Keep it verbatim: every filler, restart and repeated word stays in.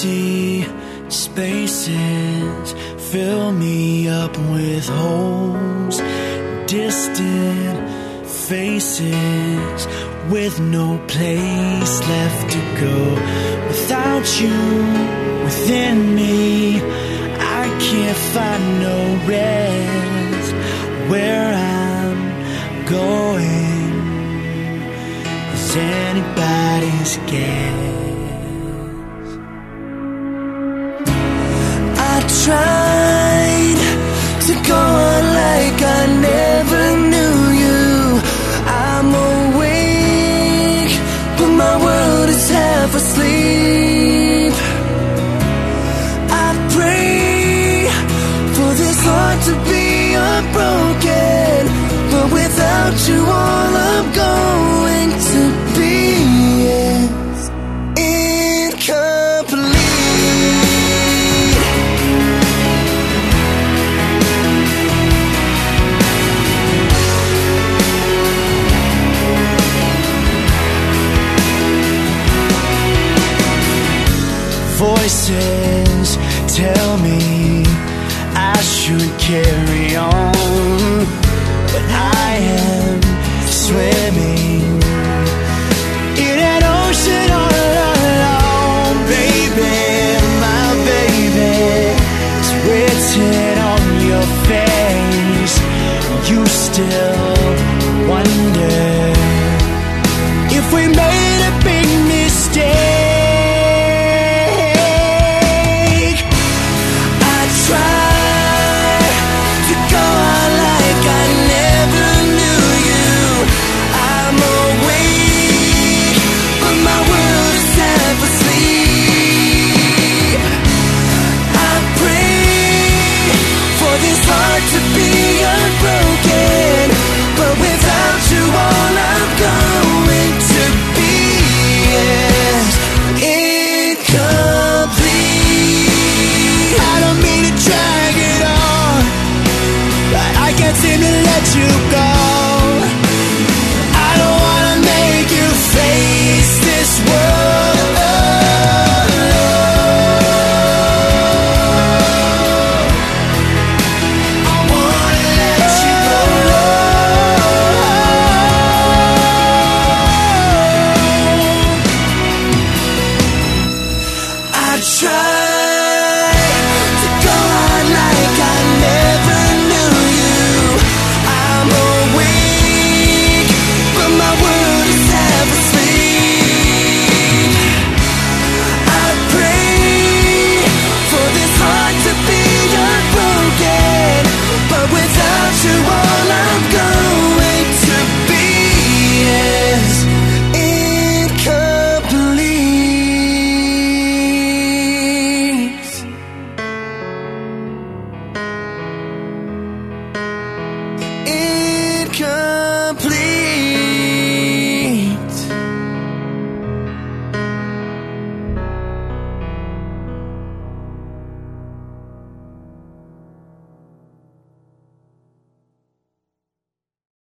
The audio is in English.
Empty spaces fill me up with holes, distant faces with no place left to go. Without you within me, I can't find no rest. Where I'm going is anybody's guess. I tried to go on like I never knew you. I'm awake, but my world is half asleep. I pray for this heart to be unbroken, but without you all I'm going to be is incomplete. Voices tell me I should carry on, but I am swimming